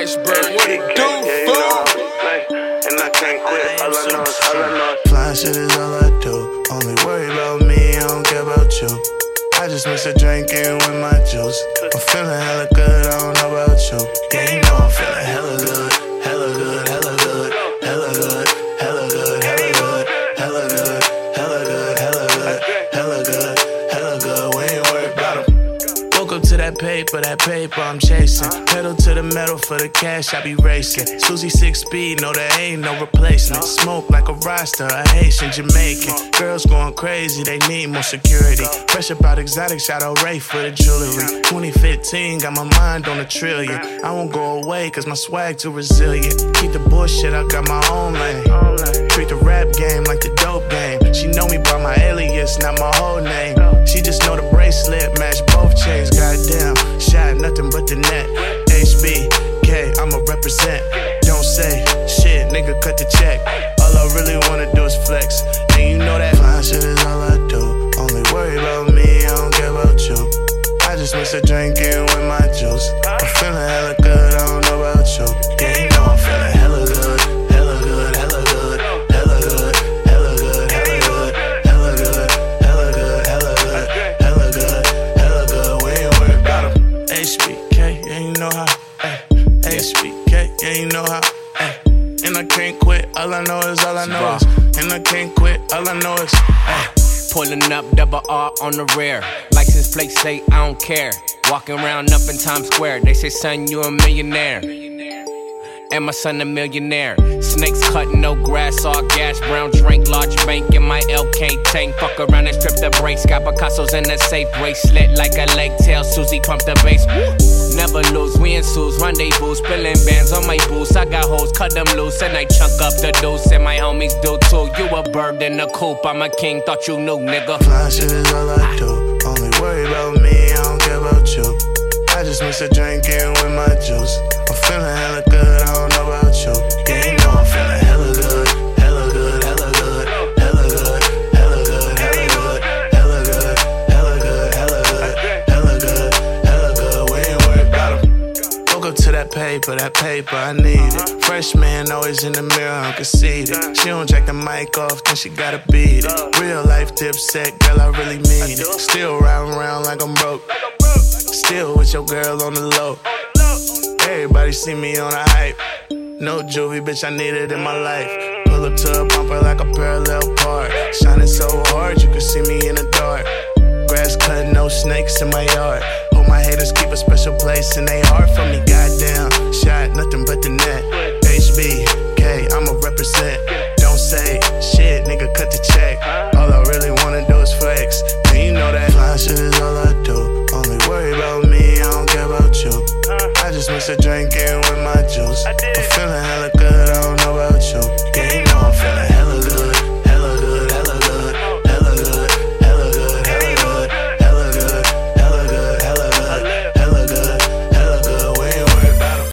Iceberg, what it do, fool? And I can't quit, all I know is fly shit is all I do. Only worry about me, I don't care about you. I just mix a drink in with my juice. I'm feeling hella good, I don't know about you. Yeah, you know I'm feeling hella good, hella good, hella good, hella good, hella good, hella good, hella good, hella good, hella good, hella good, hella good. We ain't worried about 'em. Woke up to that paper I'm chasing. Pedal to the metal for the cash, I be racing. Susie 6 speed, no there ain't no replacement. Smoke like a roster, a Haitian, Jamaican. Girls going crazy, they need more security. Fresh about exotic, shout out Ray for the jewelry. 2015, got my mind on a trillion. I won't go away, cause my swag too resilient. Keep the bullshit, I got my own lane. Treat the rap game like the dope game. She know me by my alias, not my whole name. She just know the bracelet, match both chains. Goddamn, shot nothing but the net. HBK, I'ma represent. Don't say shit, nigga, cut the check. All I really wanna do is flex. And you know that fine shit is all I do. Only worry about me, I don't care about you. I just mix a drink in with my juice. I'm feeling hella good, I don't know about you. Yeah, you know I'm feeling hella good, hella good, hella good, hella good, hella good, hella good, hella good, hella good, hella good, hella good, hella good. We ain't worried about 'em. HBK, yeah, you know how. HBK, yeah, you know how. And I can't quit, all I know is, all I know is. And I can't quit, all I know is. Pulling up, double R on the rear. License plate say I don't care. Walking around up in Times Square. They say, son, you a millionaire. And my son a millionaire. Snakes cutting, no grass, all gas. Brown drink, large bank in my LK tank. Fuck around and strip the brakes. Got Picasso's in the safe. Bracelet like a leg tail. Susie pump the bass. Never lose, we in Sue's rendezvous. Spilling bands on my boots. I got hoes, cut them loose. And I chunk up the deuce. And my homies do too. You a bird in the coop. I'm a king, thought you knew, nigga. Fly shit is all I do. Only worry about me, I don't care about you. I just mix a drink in with my juice. I'm feeling hella good, I don't know about you. Yeah, you know I'm feeling hella good, hella good, hella good, hella good, hella good, hella good, hella good, hella good, hella good, hella good, hella good. We ain't worried about 'em. Woke up to that paper, I need it. Fresh man always in the mirror, I'm conceited. She don't jack the mic off, then she gotta beat it. Real life dipset, girl, I really mean it. Still riding around like I'm broke. Still with your girl on the low. Everybody see me on a hype. No juvie, bitch, I need it in my life. Pull up to a bumper like a parallel park. Shining so hard, you can see me in the dark. Grass cut, no snakes in my yard. Hope my haters keep a special place in they heart for me. Goddamn, shot nothing but the net. HBK, I'ma represent. Don't say shit, nigga, cut the check. All I really wanna do is flex. And you know that fly shit is all I do. Only worry about me, I don't care about you. I just mix a drink in